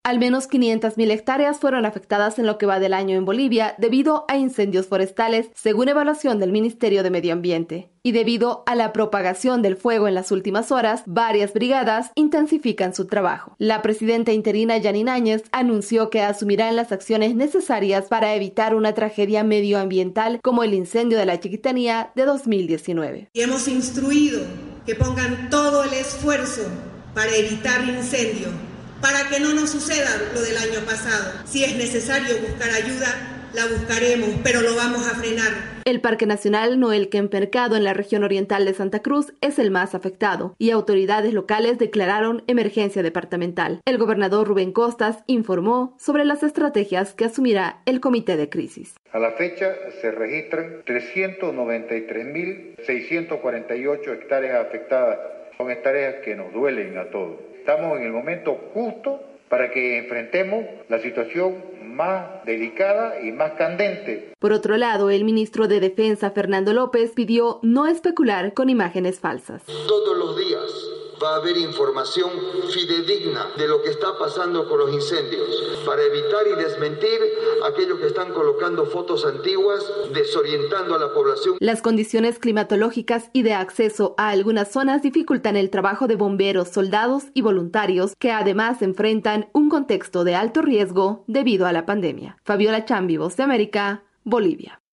Al menos 500.000 hectáreas fueron afectadas en lo que va del año en Bolivia debido a incendios forestales, según evaluación del Ministerio de Medio Ambiente. Y debido a la propagación del fuego en las últimas horas, varias brigadas intensifican su trabajo. La presidenta interina Yanine Áñez anunció que asumirán las acciones necesarias para evitar una tragedia medioambiental como el incendio de la Chiquitanía de 2019. Y hemos instruido que pongan todo el esfuerzo para evitar incendios, para que no nos suceda lo del año pasado. Si es necesario buscar ayuda, la buscaremos, pero lo vamos a frenar. El Parque Nacional Noel Kempercado en la región oriental de Santa Cruz es el más afectado y autoridades locales declararon emergencia departamental. El gobernador Rubén Costas informó sobre las estrategias que asumirá el comité de crisis. A la fecha se registran 393.648 hectáreas afectadas. Son hectáreas que nos duelen a todos. Estamos en el momento justo para que enfrentemos la situación más delicada y más candente. Por otro lado, el ministro de Defensa, Fernando López, pidió no especular con imágenes falsas. Todos los días va a haber información fidedigna de lo que está pasando con los incendios, para evitar y desmentir a aquellos que están colocando fotos antiguas, desorientando a la población. Las condiciones climatológicas y de acceso a algunas zonas dificultan el trabajo de bomberos, soldados y voluntarios, que además enfrentan un contexto de alto riesgo debido a la pandemia. Fabiola Chambi, Voz de América, Bolivia.